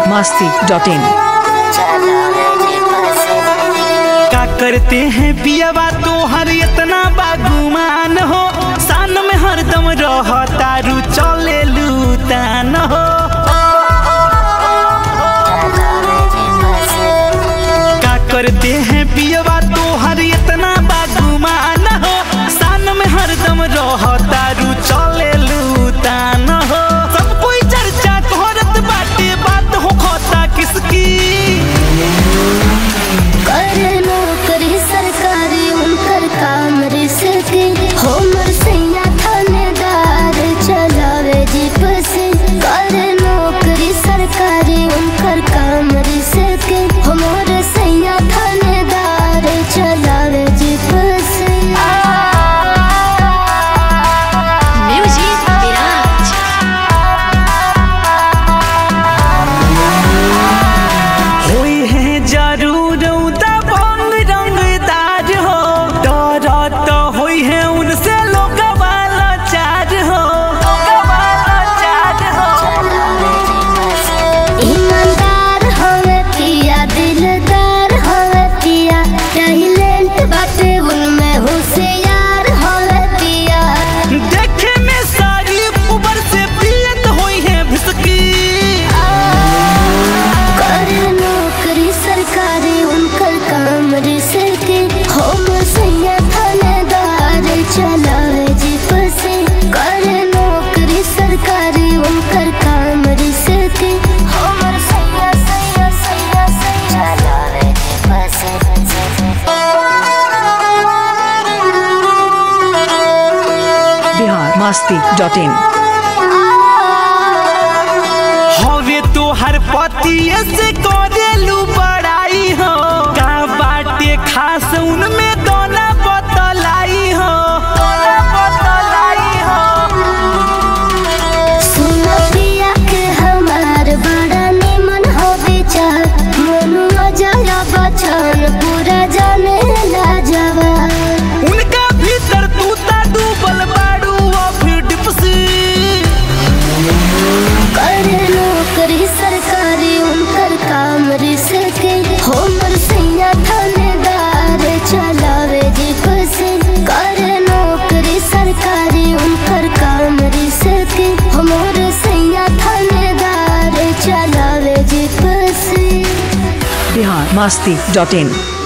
biharmasti.in। का करते हैं पियावा तो हर इतना बागुमान हो, सान में हरदम रहो तारू चले लूतान हो। का करते हैं पियावा तो हर इतना बागुमान हो, सान में हरदम रहो तारू चले लूतान हो। सब कोई चर्चा तोहरत बाटे, बात हो खोता किसकी। सरकारी उनकर काम रिसके होमर सैया थानेदार चलावे जीप से। करे नौकरी सरकारी उनकर काम रिसके होमर सैया थानेदार चलावे जीप से। म्यूजिक विराज होई है जरूर biharmasti.in। हवे तो हर पति से करेलू बड़ाई हो, का बाटे खास उनमें दोना बतलाई हो। सुनो पिया के हमार बड़ा निमन हो विचार, मनुआ जया बचन पूरा जाने ला जवा। उनका भीतर तूता डूबल बाड़ू फिर डिपसी। करे नौकरी सरकारी उनकर काम रिसके होमर सैया थानेदार चलावे जीप से। करे नौकरी सरकारी उनकर काम रिसके होमर सैया थानेदार चलावे जीप से। biharmasti.in।